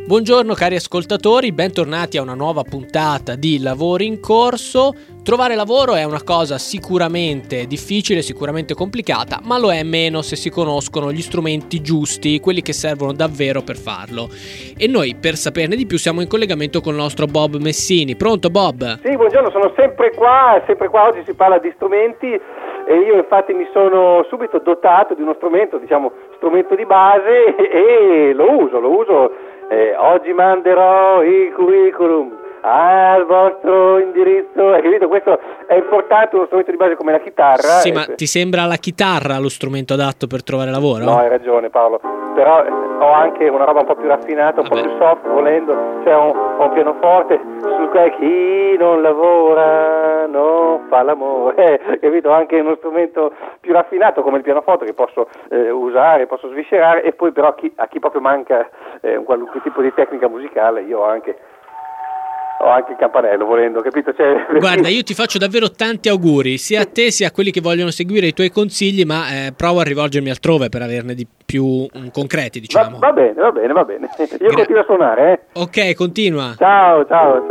Buongiorno cari ascoltatori, bentornati a una nuova puntata di Lavori in Corso. Trovare lavoro è una cosa sicuramente difficile, sicuramente complicata, ma lo è meno se si conoscono gli strumenti giusti, quelli che servono davvero per farlo. E noi, per saperne di più, siamo in collegamento con il nostro Bob Messini. Pronto Bob? Sì, buongiorno, sono sempre qua. Oggi si parla di strumenti e io infatti mi sono subito dotato di uno strumento, diciamo strumento di base, e lo uso. Oggi manderò il curriculum al vostro indirizzo, hai capito? Questo è importante, uno strumento di base come la chitarra. Sì, ma ti sembra la chitarra lo strumento adatto per trovare lavoro? No, hai ragione Paolo, però ho anche una roba un po' più raffinata, un po' più soft volendo, cioè ho un pianoforte sul quale chi non lavora non fa l'amore, capito? Ho anche uno strumento più raffinato come il pianoforte che posso usare, posso sviscerare, e poi però a chi proprio manca un qualunque tipo di tecnica musicale, io ho anche il campanello volendo, capito? Guarda, io ti faccio davvero tanti auguri, sia a te sia a quelli che vogliono seguire i tuoi consigli, ma provo a rivolgermi altrove per averne di più concreti, diciamo. Va bene. Io continuo a suonare, Ok, continua. Ciao.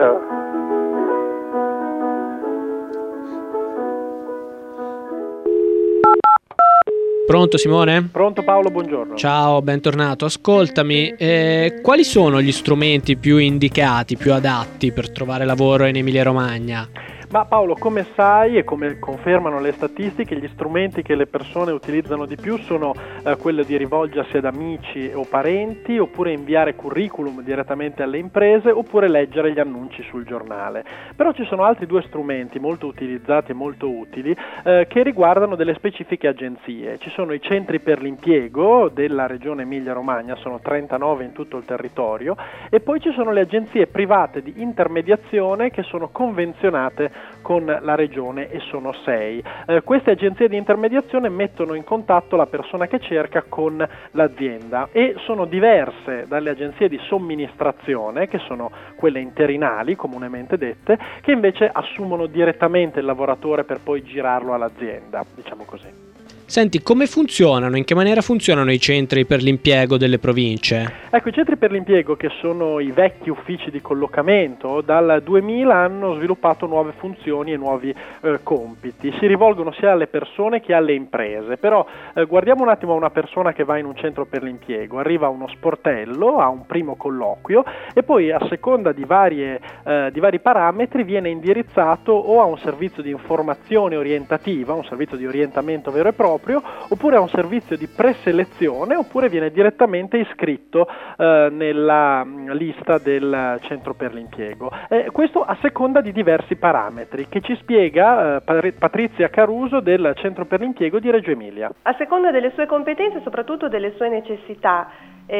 Pronto Simone? Pronto Paolo, buongiorno. Ciao, bentornato. Ascoltami, quali sono gli strumenti più indicati, più adatti per trovare lavoro in Emilia-Romagna? Ma Paolo, come sai e come confermano le statistiche, gli strumenti che le persone utilizzano di più sono quello di rivolgersi ad amici o parenti, oppure inviare curriculum direttamente alle imprese, oppure leggere gli annunci sul giornale. Però ci sono altri due strumenti molto utilizzati e molto utili che riguardano delle specifiche agenzie. Ci sono i centri per l'impiego della regione Emilia-Romagna, sono 39 in tutto il territorio, e poi ci sono le agenzie private di intermediazione che sono convenzionate con la regione, e sono 6. Queste agenzie di intermediazione mettono in contatto la persona che cerca con l'azienda, e sono diverse dalle agenzie di somministrazione, che sono quelle interinali comunemente dette, che invece assumono direttamente il lavoratore per poi girarlo all'azienda, diciamo così. Senti, come funzionano? In che maniera funzionano i centri per l'impiego delle province? Ecco, i centri per l'impiego, che sono i vecchi uffici di collocamento, dal 2000 hanno sviluppato nuove funzioni e nuovi compiti. Si rivolgono sia alle persone che alle imprese, però guardiamo un attimo a una persona che va in un centro per l'impiego. Arriva a uno sportello, ha un primo colloquio, e poi a seconda di vari parametri viene indirizzato o a un servizio di informazione orientativa, un servizio di orientamento vero e proprio, oppure a un servizio di preselezione, oppure viene direttamente iscritto nella lista del centro per l'impiego. Questo a seconda di diversi parametri che ci spiega Patrizia Caruso del centro per l'impiego di Reggio Emilia. A seconda delle sue competenze e soprattutto delle sue necessità,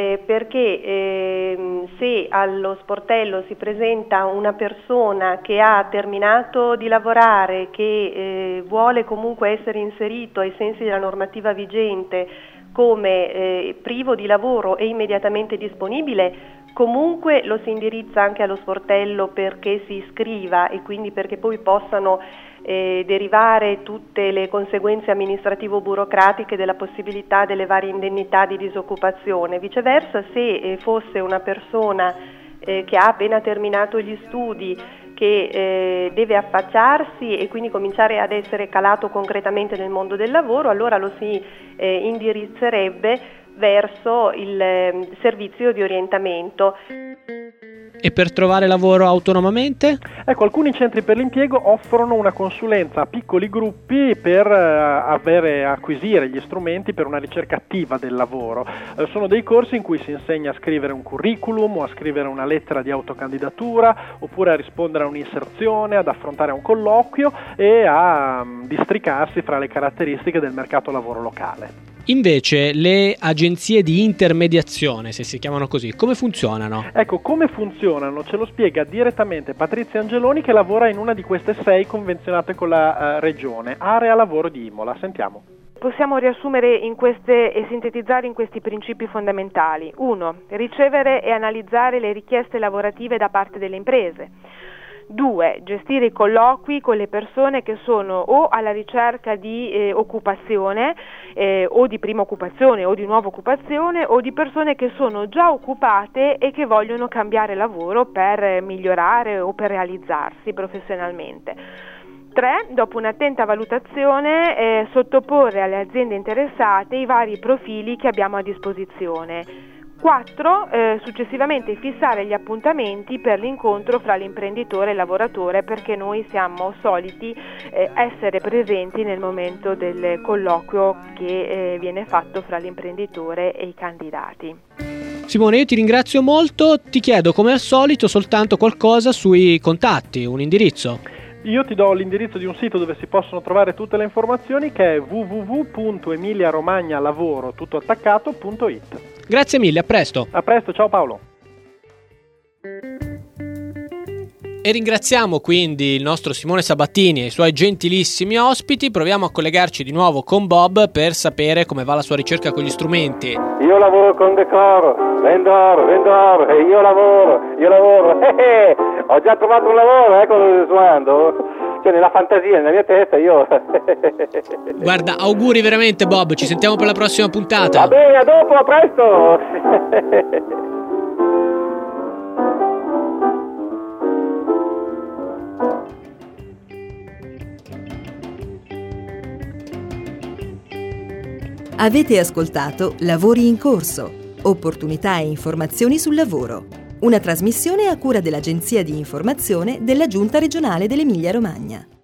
perché se allo sportello si presenta una persona che ha terminato di lavorare, che vuole comunque essere inserito ai sensi della normativa vigente come privo di lavoro e immediatamente disponibile, comunque lo si indirizza anche allo sportello perché si iscriva, e quindi perché poi possano derivare tutte le conseguenze amministrativo-burocratiche della possibilità delle varie indennità di disoccupazione. Viceversa, se fosse una persona che ha appena terminato gli studi, che deve affacciarsi e quindi cominciare ad essere calato concretamente nel mondo del lavoro, allora lo si indirizzerebbe verso il servizio di orientamento. E per trovare lavoro autonomamente? Ecco, alcuni centri per l'impiego offrono una consulenza a piccoli gruppi per acquisire gli strumenti per una ricerca attiva del lavoro. Sono dei corsi in cui si insegna a scrivere un curriculum o a scrivere una lettera di autocandidatura, oppure a rispondere a un'inserzione, ad affrontare un colloquio e a districarsi fra le caratteristiche del mercato lavoro locale. Invece le agenzie di intermediazione, se si chiamano così, come funzionano? Ecco, come funzionano ce lo spiega direttamente Patrizia Angeloni, che lavora in una di queste 6 convenzionate con la regione, Area Lavoro di Imola. Sentiamo. Possiamo riassumere e sintetizzare in questi principi fondamentali. 1. Ricevere e analizzare le richieste lavorative da parte delle imprese. 2. Gestire i colloqui con le persone che sono o alla ricerca di occupazione o di prima occupazione o di nuova occupazione, o di persone che sono già occupate e che vogliono cambiare lavoro per migliorare o per realizzarsi professionalmente. 3. Dopo un'attenta valutazione, sottoporre alle aziende interessate i vari profili che abbiamo a disposizione. 4. Successivamente fissare gli appuntamenti per l'incontro fra l'imprenditore e il lavoratore, perché noi siamo soliti essere presenti nel momento del colloquio che viene fatto fra l'imprenditore e i candidati. Simone, io ti ringrazio molto, ti chiedo come al solito soltanto qualcosa sui contatti, un indirizzo. Io ti do l'indirizzo di un sito dove si possono trovare tutte le informazioni, che è www.emiliaromagnalavoro.it. Grazie mille, a presto. A presto, ciao Paolo. E ringraziamo quindi il nostro Simone Sabattini e i suoi gentilissimi ospiti. Proviamo a collegarci di nuovo con Bob per sapere come va la sua ricerca con gli strumenti. Io lavoro con decoro, vendo oro e io lavoro. Ho già trovato un lavoro, ecco suonando. Cioè nella fantasia, nella mia testa io. Guarda, auguri veramente Bob, ci sentiamo per la prossima puntata. Va bene, a dopo, a presto. Avete ascoltato Lavori in corso, opportunità e informazioni sul lavoro. Una trasmissione a cura dell'Agenzia di Informazione della Giunta Regionale dell'Emilia-Romagna.